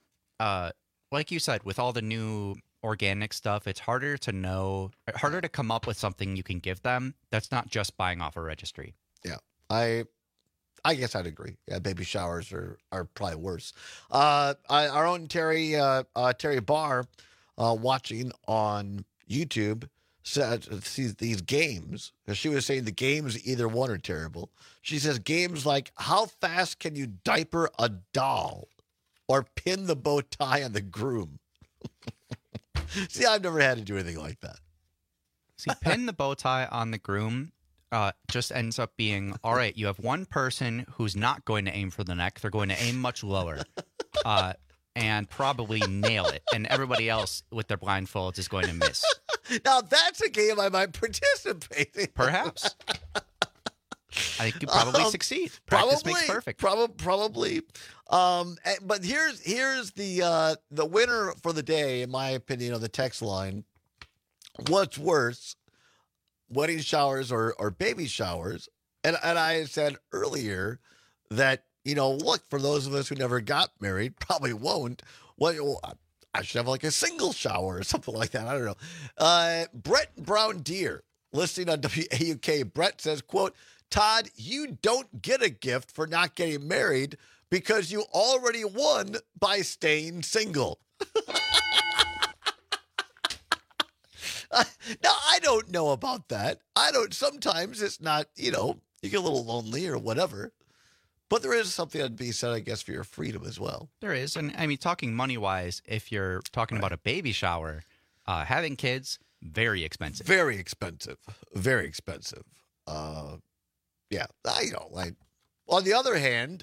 like you said, with all the new organic stuff, it's harder to come up with something you can give them that's not just buying off a registry. Yeah, I guess I'd agree. Yeah, baby showers are probably worse. Our own Terry Barr, watching on YouTube, sees these games, because she was saying the games, either one, are terrible. She says games like how fast can you diaper a doll or pin the bow tie on the groom. See, I've never had to do anything like that. See, pin the bow tie on the groom just ends up being, all right, you have one person who's not going to aim for the neck. They're going to aim much lower and probably nail it. And everybody else with their blindfolds is going to miss. Now, that's a game I might participate in. Perhaps. I think you probably succeed. Practice makes perfect. Probably. But here's the winner for the day, in my opinion, on the text line. What's worse, wedding showers or baby showers? And I said earlier that, look, for those of us who never got married, probably won't. Well, I should have like a single shower or something like that. I don't know. Brett Brown Deer, listening on WAUK. Brett says, quote, Todd, you don't get a gift for not getting married because you already won by staying single. Now, I don't know about that. Sometimes it's not, you get a little lonely or whatever. But there is something to be said, I guess, for your freedom as well. There is. And I mean, talking money-wise, if you're talking about a baby shower, having kids, very expensive. Very expensive. Very expensive. Yeah. On the other hand,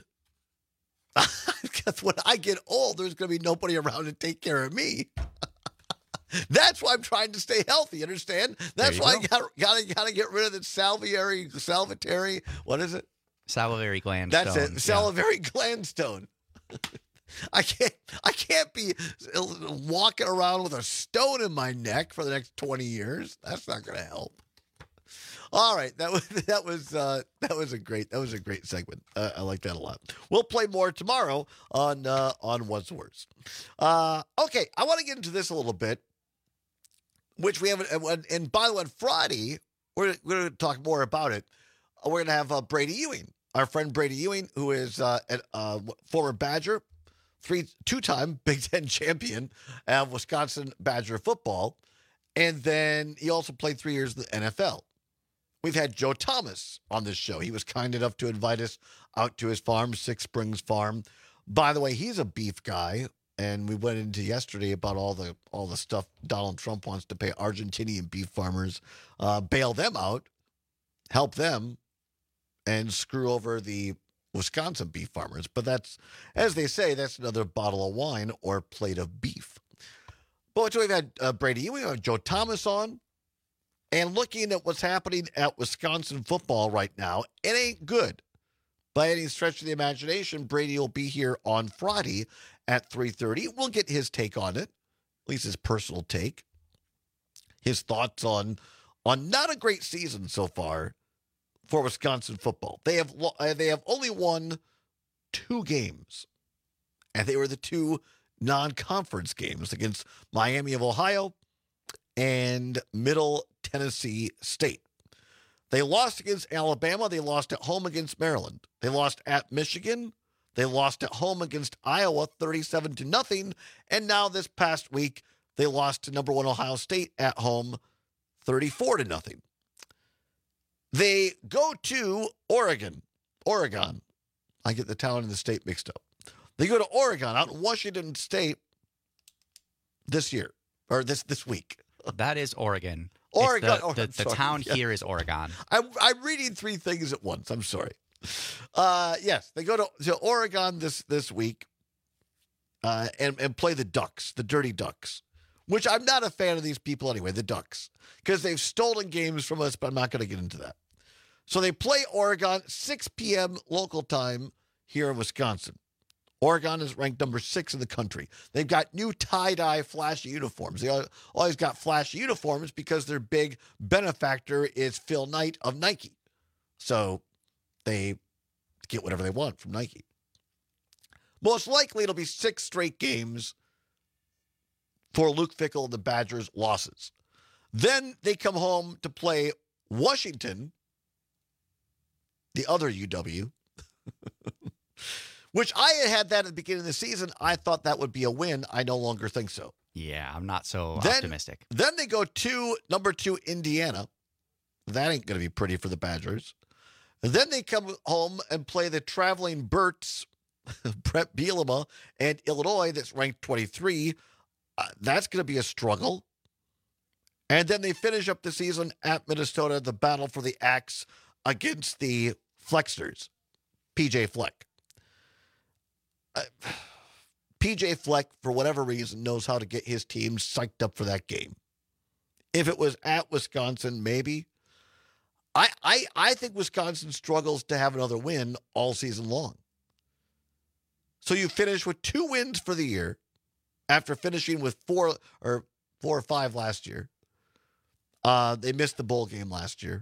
when I get old, there's going to be nobody around to take care of me. That's why I'm trying to stay healthy, understand? That's why I got to get rid of the salivary, what is it? Salivary gland That's stone. it. Salivary gland stone. I can't be walking around with a stone in my neck for the next 20 years. That's not going to help. All right, that was a great segment. I like that a lot. We'll play more tomorrow on What's Worse. Okay, I want to get into this a little bit, which we haven't. And by the way, on Friday we're going to talk more about it. We're going to have Brady Ewing, our friend Brady Ewing, who is a former Badger, two-time Big Ten champion of Wisconsin Badger football, and then he also played 3 years in the NFL. We've had Joe Thomas on this show. He was kind enough to invite us out to his farm, Six Springs Farm. By the way, he's a beef guy, and we went into yesterday about all the stuff Donald Trump wants to pay Argentinian beef farmers, bail them out, help them, and screw over the Wisconsin beef farmers. But that's, as they say, that's another bottle of wine or plate of beef. But so we've had Brady Ewing, we have Joe Thomas on. And looking at what's happening at Wisconsin football right now, it ain't good. by any stretch of the imagination, Brady will be here on Friday at 3:30. We'll get his take on it, at least his personal take, his thoughts on not a great season so far for Wisconsin football. They have only won 2 games, and they were the 2 non-conference games against Miami of Ohio and Middle Tennessee State. They lost against Alabama. They lost at home against Maryland. They lost at Michigan. They lost at home against Iowa 37-0. And now this past week, they lost to number 1 Ohio State at home 34-0. They go to Oregon. I get the town and the state mixed up. They go to Oregon out in Washington State this year, or this week. That is Oregon. Oregon. The town here is Oregon. I'm reading 3 things at once. I'm sorry. Yes, they go to Oregon this week and play the Ducks, the Dirty Ducks, which I'm not a fan of these people anyway, the Ducks, because they've stolen games from us, but I'm not going to get into that. So they play Oregon, 6 p.m. local time here in Wisconsin. Oregon is ranked number 6 in the country. They've got new tie-dye flashy uniforms. They always got flashy uniforms because their big benefactor is Phil Knight of Nike. So they get whatever they want from Nike. Most likely it'll be 6 straight games for Luke Fickell and the Badgers' losses. Then they come home to play Washington, the other UW, which I had that at the beginning of the season. I thought that would be a win. I no longer think so. Yeah, I'm not so optimistic. Then they go to number 2 Indiana. That ain't going to be pretty for the Badgers. And then they come home and play the traveling Berts, Brett Bielema, and Illinois that's ranked 23. That's going to be a struggle. And then they finish up the season at Minnesota, the battle for the axe against the Flexers, PJ Fleck. PJ Fleck, for whatever reason, knows how to get his team psyched up for that game. If it was at Wisconsin, maybe. I think Wisconsin struggles to have another win all season long. So you finish with 2 wins for the year after finishing with 4 or 5 last year. They missed the bowl game last year.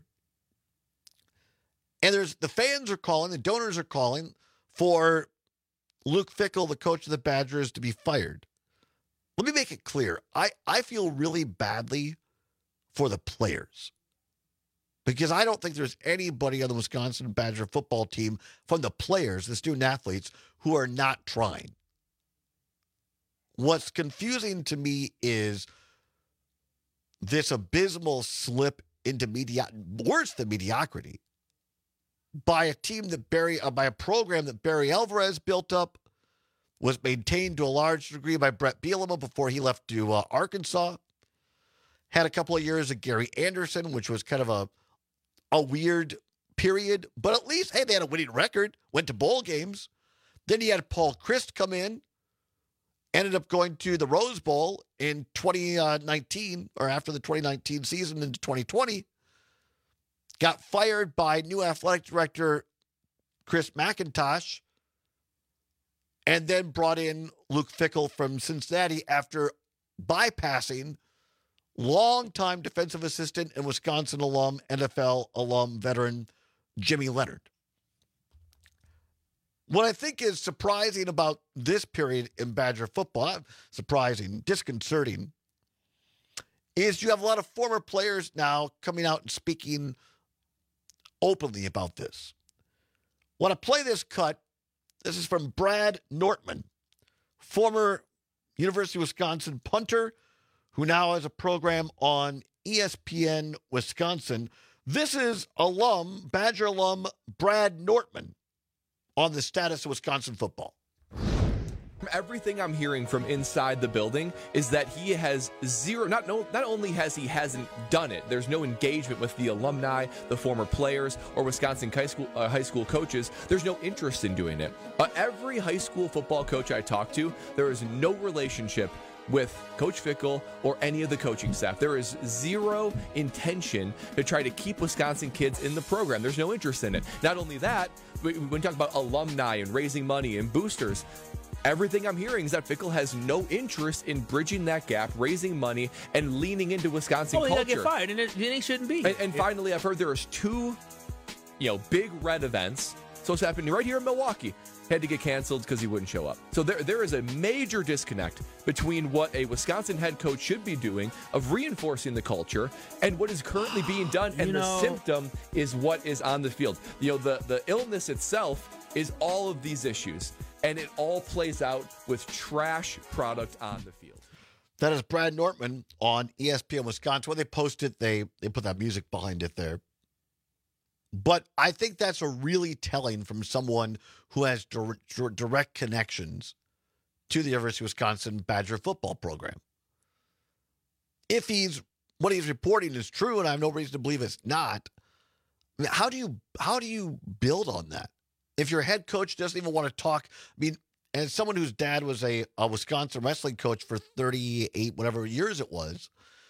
And the fans are calling, the donors are calling for Luke Fickell, the coach of the Badgers, to be fired. Let me make it clear. I feel really badly for the players because I don't think there's anybody on the Wisconsin Badger football team from the players, the student athletes, who are not trying. What's confusing to me is this abysmal slip into worse than mediocrity by a team that by a program that Barry Alvarez built up, was maintained to a large degree by Brett Bielema before he left to Arkansas. Had a couple of years of Gary Anderson, which was kind of a weird period, but at least, hey, they had a winning record, went to bowl games. Then he had Paul Chryst come in, ended up going to the Rose Bowl in 2019, or after the 2019 season into 2020. Got fired by new athletic director Chris McIntosh, and then brought in Luke Fickell from Cincinnati after bypassing longtime defensive assistant and Wisconsin alum, NFL alum veteran Jimmy Leonard. What I think is surprising about this period in Badger football, surprising, disconcerting, is you have a lot of former players now coming out and speaking openly about this. Want to play this cut? This is from Brad Nortman, former University of Wisconsin punter, who now has a program on ESPN Wisconsin. This is Badger alum Brad Nortman on the status of Wisconsin football. Everything I'm hearing from inside the building is that he has zero, not only hasn't done it, there's no engagement with the alumni, the former players, or Wisconsin high school coaches. There's no interest in doing it. Every high school football coach I talk to, there is no relationship with Coach Fickell or any of the coaching staff. There is zero intention to try to keep Wisconsin kids in the program. There's no interest in it. Not only that, when we talk about alumni and raising money and boosters, everything I'm hearing is that Fickell has no interest in bridging that gap, raising money, and leaning into Wisconsin culture. He'll get fired, and he shouldn't be. And finally, I've heard there's two, big red events. So it's happening right here in Milwaukee. Had to get canceled because he wouldn't show up. So there is a major disconnect between what a Wisconsin head coach should be doing of reinforcing the culture and what is currently being done. And the symptom is what is on the field. The illness itself is all of these issues. And it all plays out with trash product on the field. That is Brad Nortman on ESPN Wisconsin. When they post it, they put that music behind it there. But I think that's a really telling from someone who has direct connections to the University of Wisconsin Badger football program. If what he's reporting is true, and I have no reason to believe it's not, I mean, how do you build on that? If your head coach doesn't even want to talk, and someone whose dad was a Wisconsin wrestling coach for 38, whatever years it was.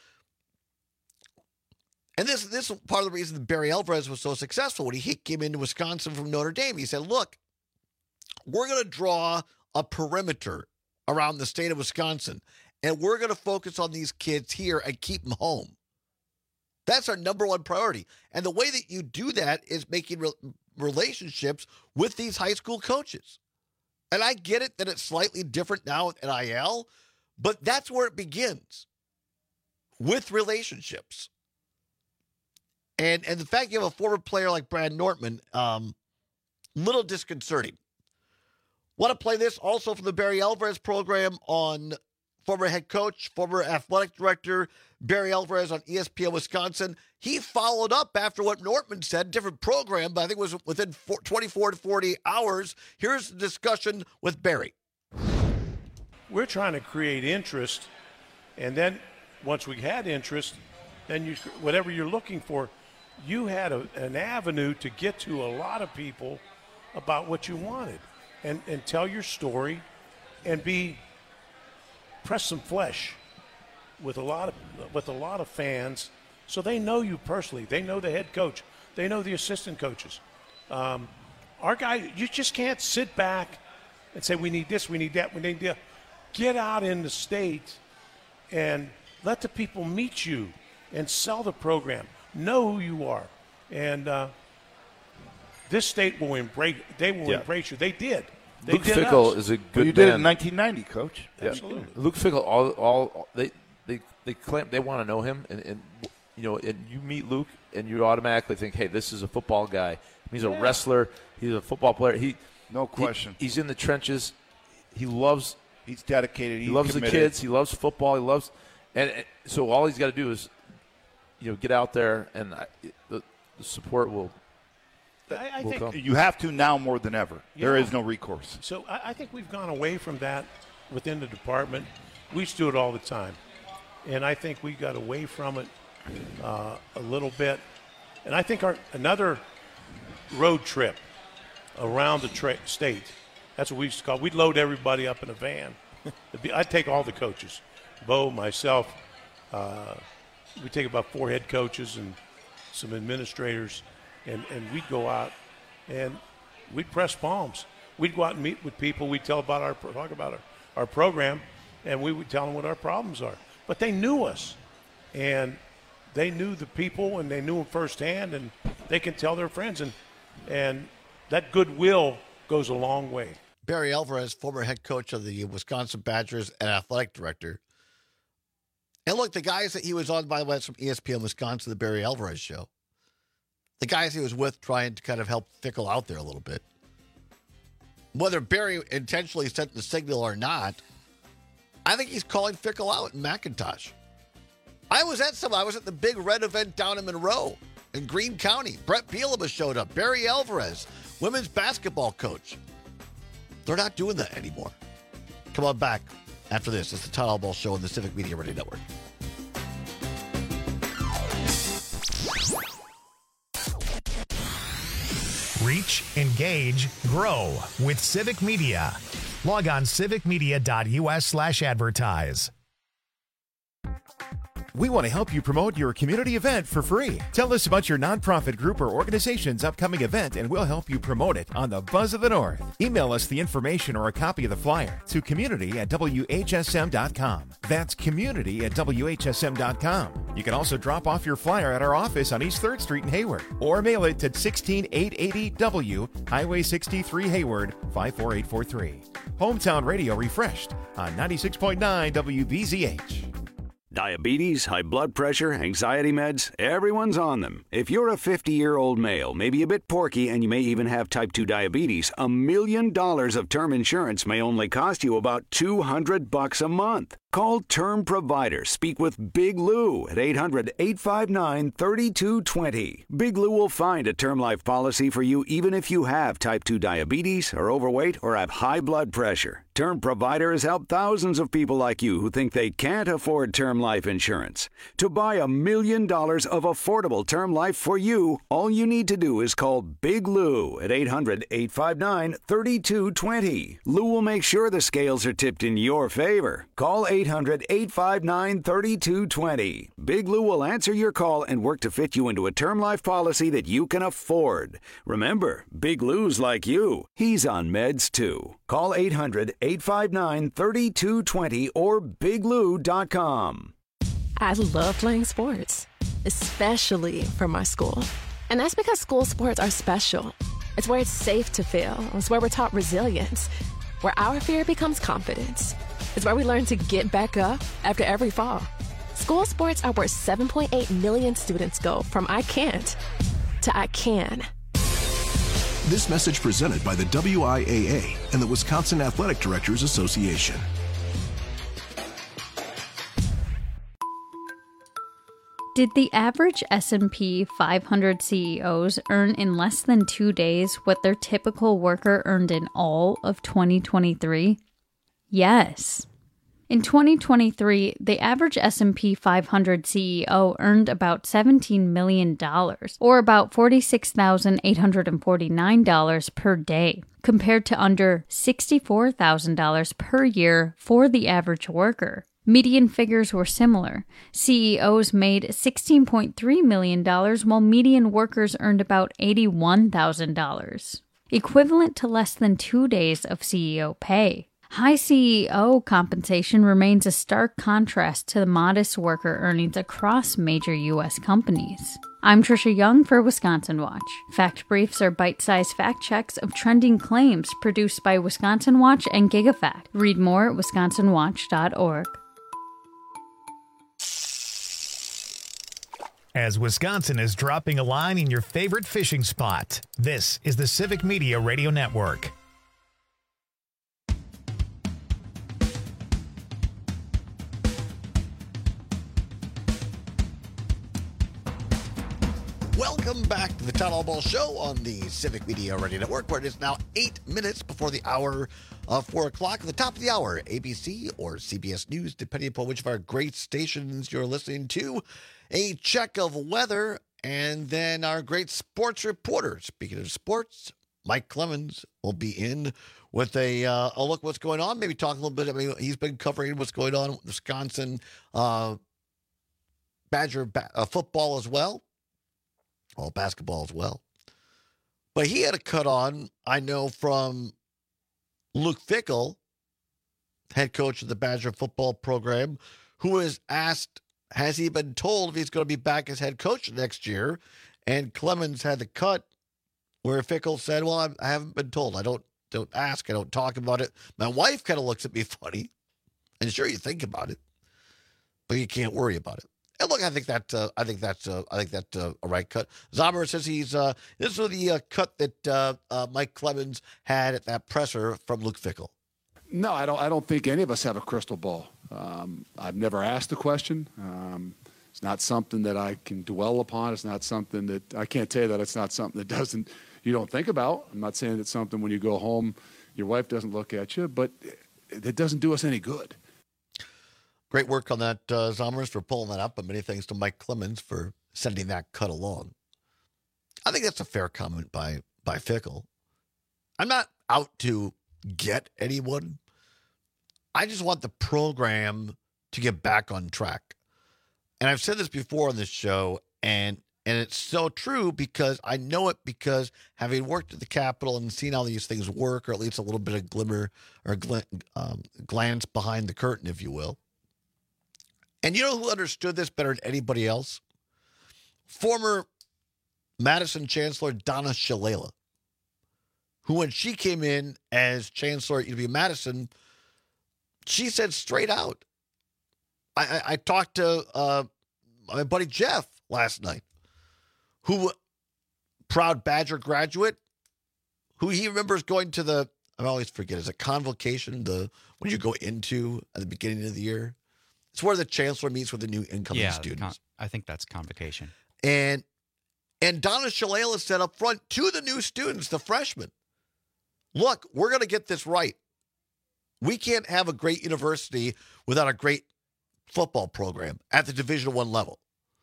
And this is part of the reason that Barry Alvarez was so successful when he came into Wisconsin from Notre Dame. He said, look, we're going to draw a perimeter around the state of Wisconsin, and we're going to focus on these kids here and keep them home. That's our number one priority. And the way that you do that is making relationships with these high school coaches. And I get it that it's slightly different now with NIL, but that's where it begins, with relationships. And the fact you have a former player like Brad Nortman, little disconcerting. Want to play this also from the Barry Alvarez program on former head coach, former athletic director, Barry Alvarez on ESPN Wisconsin. He followed up after what Nortman said, different program, but I think it was within 24 to 40 hours. Here's the discussion with Barry. We're trying to create interest, and then once we had interest, then whatever you're looking for, you had an avenue to get to a lot of people about what you wanted and tell your story and press some flesh with a lot of fans, so they know you personally. They know the head coach. They know the assistant coaches. Our guy, you just can't sit back and say we need this, we need that, we need that. Get out in the state and let the people meet you and sell the program. Know who you are, and this state will embrace. They will embrace you. They did. Luke Fickell is a good man. You did it in 1990, Coach. Absolutely. Yeah. Luke Fickell, they claim they want to know him, and you meet Luke, and you automatically think, hey, this is a football guy. He's a wrestler. He's a football player. No question. He's in the trenches. He's dedicated. He loves committed. the kids. He loves football. He loves, and so all he's got to do is, get out there, and the support will. I think come. You have to now more than ever. There is no recourse. So I think we've gone away from that within the department. We used to do it all the time, and I think we got away from it a little bit. And I think another road trip around the state. That's what we used to call. We'd load everybody up in a van. I'd take all the coaches, Bo, myself. We take about 4 head coaches and some administrators, and we'd go out and we'd press palms. We'd go out and meet with people. We'd talk about our program, and we would tell them what our problems are. But they knew us, and they knew the people, and they knew them firsthand, and they can tell their friends, and that goodwill goes a long way. Barry Alvarez, former head coach of the Wisconsin Badgers and athletic director. And look, the guys that he was on, by the way, it's from ESPN Wisconsin, the Barry Alvarez show. The guys he was with trying to kind of help Fickell out there a little bit. Whether Barry intentionally sent the signal or not, I think he's calling Fickell out in McIntosh. I was at the big red event down in Monroe in Greene County. Brett Bielema showed up. Barry Alvarez, women's basketball coach. They're not doing that anymore. Come on back after this. It's the Todd Albaugh Show on the Civic Media Radio Network. Reach, engage, grow with Civic Media. Log on civicmedia.us/advertise. We want to help you promote your community event for free. Tell us about your nonprofit group or organization's upcoming event, and we'll help you promote it on the Buzz of the North. Email us the information or a copy of the flyer to community@whsm.com. That's community@whsm.com. You can also drop off your flyer at our office on East 3rd Street in Hayward, or mail it to 16880 W, Highway 63 Hayward, 54843. Hometown Radio refreshed on 96.9 WBZH. Diabetes, high blood pressure, anxiety meds, everyone's on them. If you're a 50-year-old male, maybe a bit porky, and you may even have type 2 diabetes, $1 million of term insurance may only cost you about $200 a month. Call Term Provider. Speak with Big Lou at 800-859-3220. Big Lou will find a term life policy for you even if you have type 2 diabetes, are overweight, or have high blood pressure. Term Provider has helped thousands of people like you who think they can't afford term life insurance. To buy $1 million of affordable term life for you, all you need to do is call Big Lou at 800-859-3220. Lou will make sure the scales are tipped in your favor. Call 800-859-3220. Big Lou will answer your call and work to fit you into a term life policy that you can afford. Remember, Big Lou's like you. He's on meds too. Call 800-859-3220 or biglou.com. I love playing sports, especially for my school. And that's because school sports are special. It's where it's safe to fail. It's where we're taught resilience, where our fear becomes confidence. It's where we learn to get back up after every fall. School sports are where 7.8 million students go from I can't to I can. This message presented by the WIAA and the Wisconsin Athletic Directors Association. Did the average S&P 500 CEOs earn in less than 2 days what their typical worker earned in all of 2023? Yes. In 2023, the average S&P 500 CEO earned about $17 million, or about $46,849 per day, compared to under $64,000 per year for the average worker. Median figures were similar. CEOs made $16.3 million, while median workers earned about $81,000, equivalent to less than 2 days of CEO pay. High CEO compensation remains a stark contrast to the modest worker earnings across major U.S. companies. I'm Trisha Young for Wisconsin Watch. Fact Briefs are bite-sized fact checks of trending claims produced by Wisconsin Watch and GigaFact. Read more at wisconsinwatch.org. As Wisconsin is dropping a line in your favorite fishing spot, this is the Civic Media Radio Network. Welcome back to the Town Hall Ball Show on the Civic Media Radio Network, where it is now 8 minutes before the hour of 4 o'clock. At the top of the hour, ABC or CBS News, depending upon which of our great stations you're listening to. A check of weather, and then our great sports reporter. Speaking of sports, Mike Clemens will be in with a look at what's going on. Maybe talk a little bit. I mean, he's been covering what's going on with Wisconsin Badger football as well. All basketball as well. But he had a cut on, I know, from Luke Fickell, head coach of the Badger football program, who was asked, has he been told if he's going to be back as head coach next year? And Clemens had the cut where Fickell said, well, I haven't been told. I don't ask. I don't talk about it. My wife kind of looks at me funny. And sure, you think about it, but you can't worry about it. And look, I think that's a right cut. Zomer says this was the cut that Mike Clemens had at that presser from Luke Fickell. No, I don't think any of us have a crystal ball. I've never asked the question. It's not something that I can dwell upon. It's not something that I can't tell you that it's not something that you don't think about. I'm not saying it's something when you go home, your wife doesn't look at you, but it doesn't do us any good. Great work on that, Zomers, for pulling that up, and many thanks to Mike Clemens for sending that cut along. I think that's a fair comment by Fickell. I'm not out to get anyone. I just want the program to get back on track. And I've said this before on this show, and it's so true because I know it because having worked at the Capitol and seen how these things work, or at least a little bit of glimmer or glance behind the curtain, if you will. And you know who understood this better than anybody else? Former Madison Chancellor Donna Shalala, who when she came in as Chancellor at UW-Madison, she said straight out. I talked to my buddy Jeff last night, who, proud Badger graduate, who he remembers going to the, I always forget, is it convocation, when you go into at the beginning of the year? It's where the chancellor meets with the new incoming students. I think that's convocation. And Donna Shalala said up front to the new students, the freshmen, look, we're going to get this right. We can't have a great university without a great football program at the Division I level.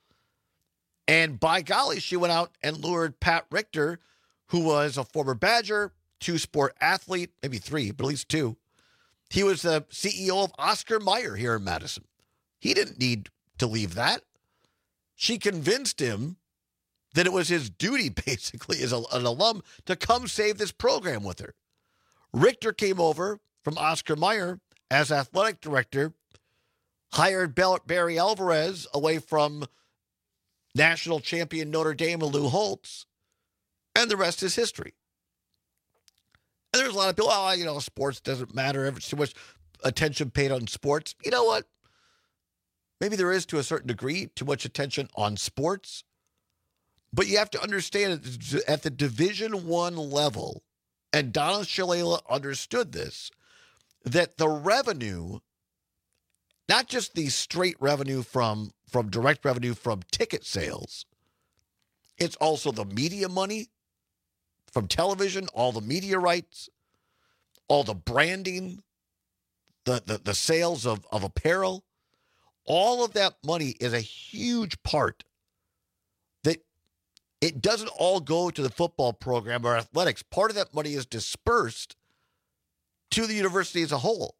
And by golly, she went out and lured Pat Richter, who was a former Badger, two-sport athlete, maybe three, but at least two. He was the CEO of Oscar Mayer here in Madison. He didn't need to leave that. She convinced him that it was his duty, basically, as an alum, to come save this program with her. Richter came over from Oscar Mayer as athletic director, hired Barry Alvarez away from national champion Notre Dame and Lou Holtz, and the rest is history. And there's a lot of people, sports doesn't matter. There's too much attention paid on sports. You know what? Maybe there is, to a certain degree, too much attention on sports. But you have to understand at the Division I level, and Donna Shalala understood this, that the revenue, not just the straight revenue from direct revenue from ticket sales, it's also the media money from television, all the media rights, all the branding, the sales of apparel. All of that money is a huge part that it doesn't all go to the football program or athletics. Part of that money is dispersed to the university as a whole.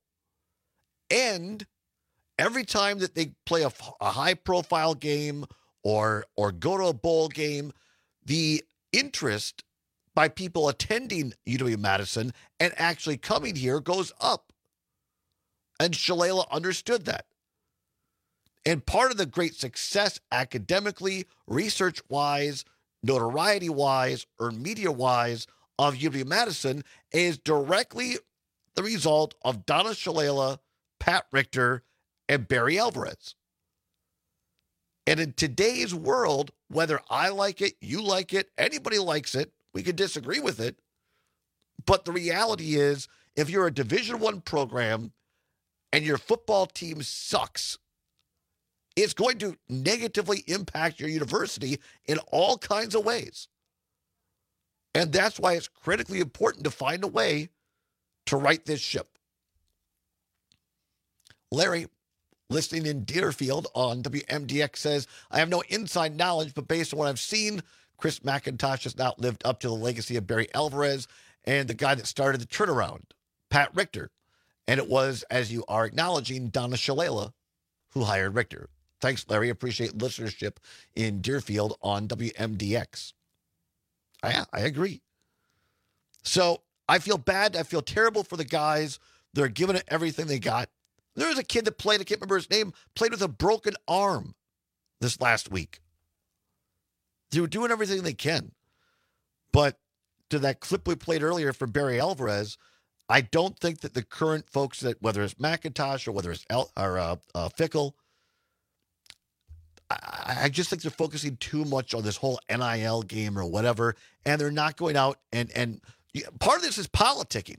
And every time that they play a high-profile game or go to a bowl game, the interest by people attending UW-Madison and actually coming here goes up. And Shalala understood that. And part of the great success academically, research-wise, notoriety-wise, or media-wise of UW-Madison is directly the result of Donna Shalala, Pat Richter, and Barry Alvarez. And in today's world, whether I like it, you like it, anybody likes it, we can disagree with it. But the reality is, if you're a Division I program and your football team sucks, it's going to negatively impact your university in all kinds of ways. And that's why it's critically important to find a way to right this ship. Larry, listening in Deerfield on WMDX, says, I have no inside knowledge, but based on what I've seen, Chris McIntosh has not lived up to the legacy of Barry Alvarez and the guy that started the turnaround, Pat Richter. And it was, as you are acknowledging, Donna Shalala who hired Richter. Thanks, Larry. Appreciate listenership in Deerfield on WMDX. I agree. So I feel bad. I feel terrible for the guys. They're giving it everything they got. There was a kid that played, I can't remember his name, played with a broken arm this last week. They were doing everything they can. But to that clip we played earlier from Barry Alvarez, I don't think that the current folks, that whether it's McIntosh or whether it's Fickle, I just think they're focusing too much on this whole NIL game or whatever, and they're not going out and part of this is politicking.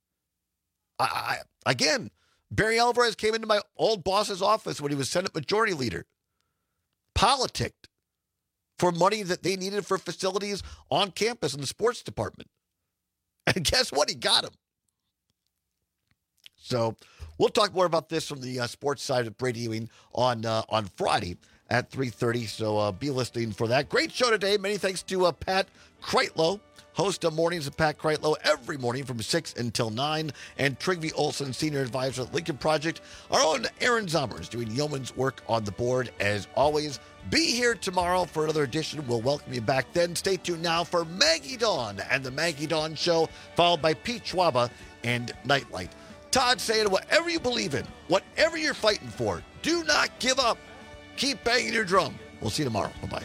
Again, Barry Alvarez came into my old boss's office when he was Senate Majority Leader. Politicked for money that they needed for facilities on campus in the sports department. And guess what? He got him. So we'll talk more about this from the sports side of Brady Ewing on Friday at 3:30. So be listening for that. Great show today. Many thanks to Pat Kreitlow, host of Mornings with Pat Kreitlow every morning from 6 until 9. And Trygve Olson, senior advisor at Lincoln Project. Our own Aaron Zommers doing yeoman's work on the board as always. Be here tomorrow for another edition. We'll welcome you back then. Stay tuned now for Maggie Dawn and the Maggie Dawn Show, followed by Pete Schwaba and Nightlight. Todd saying, whatever you believe in, whatever you're fighting for, do not give up. Keep banging your drum. We'll see you tomorrow. Bye-bye.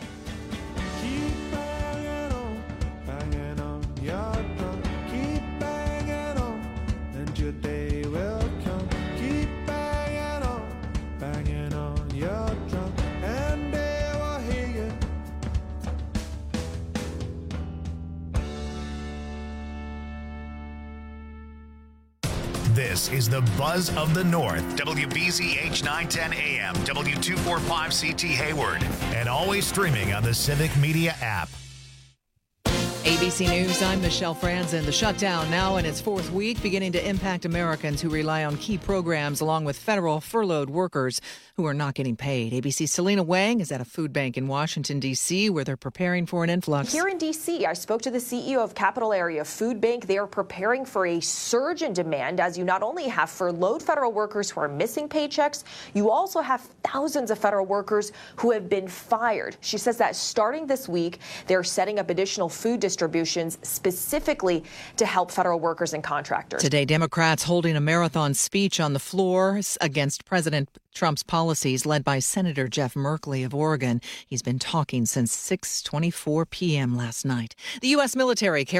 This is the Buzz of the North. WBZH 910 AM, W245CT Hayward, and always streaming on the Civic Media app. ABC News, I'm Michelle Franzen. The shutdown now in its fourth week, beginning to impact Americans who rely on key programs along with federal furloughed workers who are not getting paid. ABC's Selena Wang is at a food bank in Washington, D.C., where they're preparing for an influx. Here in D.C., I spoke to the CEO of Capital Area Food Bank. They are preparing for a surge in demand as you not only have furloughed federal workers who are missing paychecks, you also have thousands of federal workers who have been fired. She says that starting this week, they're setting up additional food distributions specifically to help federal workers and contractors. Today, Democrats holding a marathon speech on the floor against President Trump's policies, led by Senator Jeff Merkley of Oregon. He's been talking since 6:24 p.m. last night. The U.S. military